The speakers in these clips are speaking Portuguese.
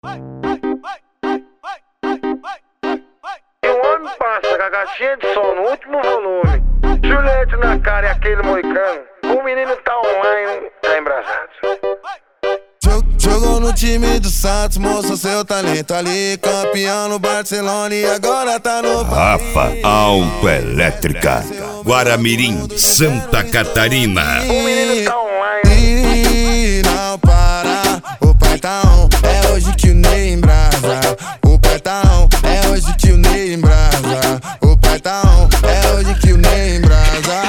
E o homem passa com a caixinha de som no último volume, Juliette na cara e aquele moicano. O menino tá online, tá embrasado. Jogou no time do Santos, mostrou seu talento ali. Campeão no Barcelona e agora tá no Rafa Autoelétrica, Guaramirim, Santa Catarina. O menino tá online. E não para, o pai tá on. É hoje que o Ney embrasa. O pai tá on, é hoje que o Ney embrasa. O pai tá on, é hoje que o Ney embrasa.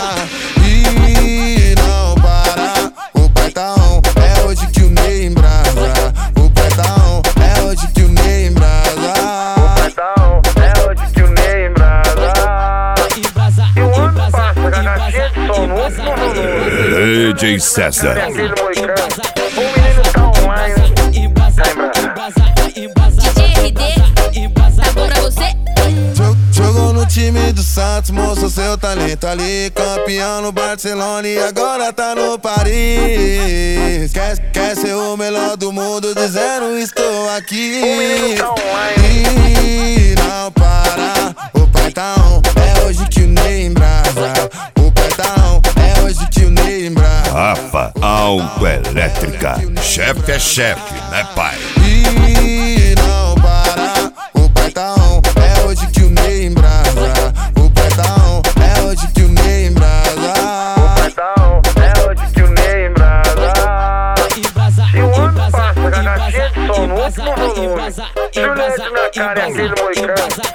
E não para, o pai tá on, é hoje que o Ney embrasa. O pai tá on, é hoje que o Ney embrasa. O pai tá on, é hoje que o Ney embrasa. E o homem passa com a caixinha de som no último volume, DJ César. e aquele moicano. O menino tá online, tá embrasado. DJ RD, tá bom pra você? Jogou no time do Santos, mostrou seu talento ali. Campeão no Barcelona e agora tá no Paris. Quer ser o melhor do mundo, dizendo estou aqui. O menino tá online. E não para, o pai tá on, é hoje que o Ney embrasa. O pai tá on, é hoje que o Ney embrasa. Rafa Autoelétrica, chefe é chefe, né pai? E não para, o pai tá on, é hoje que o Ney embrasa. O pai tá on, é hoje que o Ney embrasa. O pai tá on, é hoje que o Ney embrasa. E o homem passa com a caixinha de som no último volume, Juliette na cara e aquele moicano.